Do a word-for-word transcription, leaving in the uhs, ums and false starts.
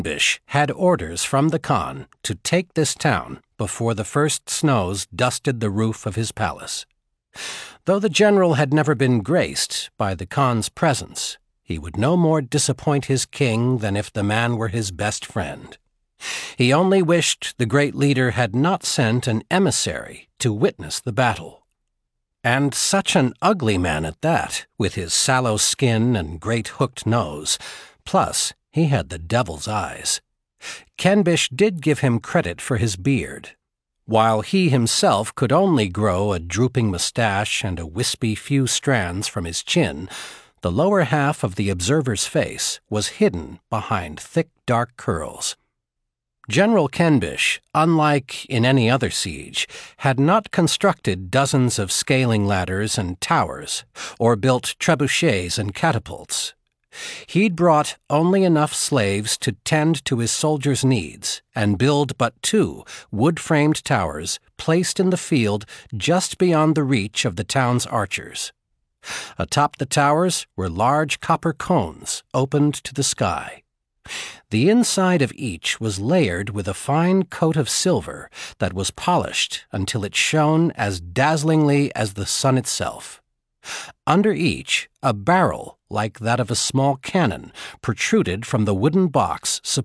Bish had orders from the Khan to take this town before the first snows dusted the roof of his palace. Though the general had never been graced by the Khan's presence, he would no more disappoint his king than if the man were his best friend. He only wished the great leader had not sent an emissary to witness the battle. And such an ugly man at that, with his sallow skin and great hooked nose, plus he had the devil's eyes. Kenbish did give him credit for his beard. While he himself could only grow a drooping mustache and a wispy few strands from his chin, the lower half of the observer's face was hidden behind thick dark curls. General Kenbish, unlike in any other siege, had not constructed dozens of scaling ladders and towers, or built trebuchets and catapults. He'd brought only enough slaves to tend to his soldiers' needs and build but two wood-framed towers placed in the field just beyond the reach of the town's archers. Atop the towers were large copper cones opened to the sky. The inside of each was layered with a fine coat of silver that was polished until it shone as dazzlingly as the sun itself. Under each, a barrel like that of a small cannon protruded from the wooden box